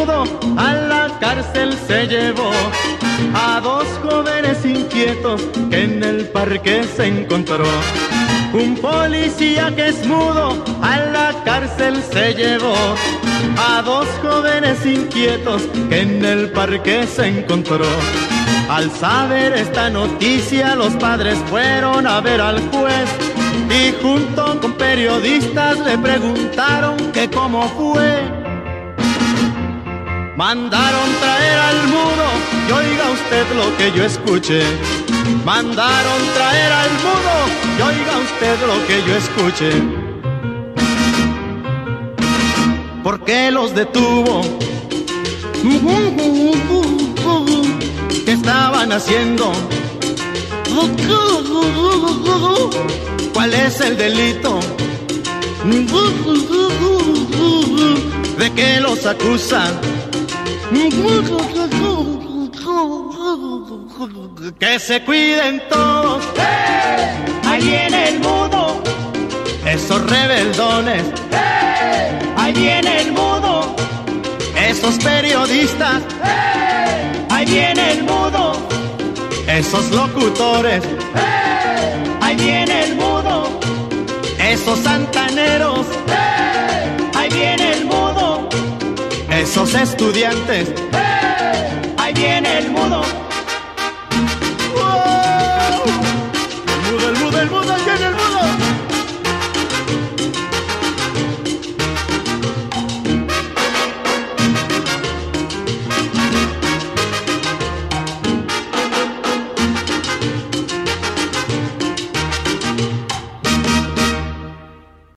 mudo a la cárcel se llevó a dos jóvenes inquietos que en el parque se encontró. Un policía que es mudo a la cárcel se llevó a dos jóvenes inquietos que en el parque se encontró. Al saber esta noticia, los padres fueron a ver al juez y junto con periodistas le preguntaron que cómo fue. Mandaron traer al mudo y oiga usted lo que yo escuché. Mandaron traer al mudo y oiga usted lo que yo escuché. ¿Por qué los detuvo? ¿Qué estaban haciendo? ¿Cuál es el delito? ¿De qué los acusan? Que se cuiden todos. ¡Hey! Ahí viene el mudo. Esos rebeldones. ¡Hey! Ahí viene el mudo. Esos periodistas. ¡Hey! Ahí viene el mudo. Esos locutores. ¡Hey! Ahí viene el mudo. Esos santaneros. ¡Hey! Ahí viene el mudo. Esos estudiantes. ¡Hey! Ahí viene el mudo.